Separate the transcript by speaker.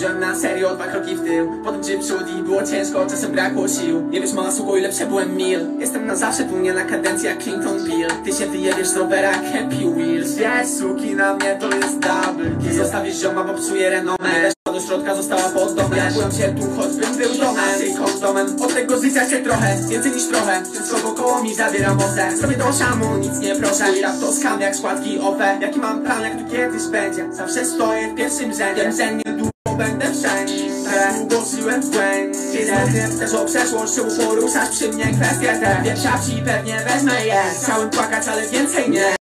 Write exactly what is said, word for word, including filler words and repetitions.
Speaker 1: Wziąłem na serio dwa kroki w tył, potem trzy przód i było ciężko, czasem brakło sił. Nie wiesz mała suko, ile przebyłem mil. Jestem na zawsze tu nie na kadencji jak Clinton Bill. Ty się wyjebiesz z rowera jak Happy Wheels. Wiesz suki na mnie to jest double kill. Zostawisz zioma, bo psuje renomę. Do środka została pod domem. Ja byłem się tu, choćbym był domem. Ty kondomem, od tego życia się trochę, więcej niż trochę. Wszystko wokoło mi zabiera moce. Zrobię to szamu, nic nie proszę. I rap to skam jak składki O P E. Jaki mam plan, jak tu kiedyś będzie. Zawsze stoję w pierwszym rzędzie. Wiem, że niedługo będę wszędzie. Długo żyłem w błędzie. Też o przeszłością poruszasz przy mnie kwestie te. Wiem, psi pewnie wezmę je. Chciałem płakać, ale więcej nie.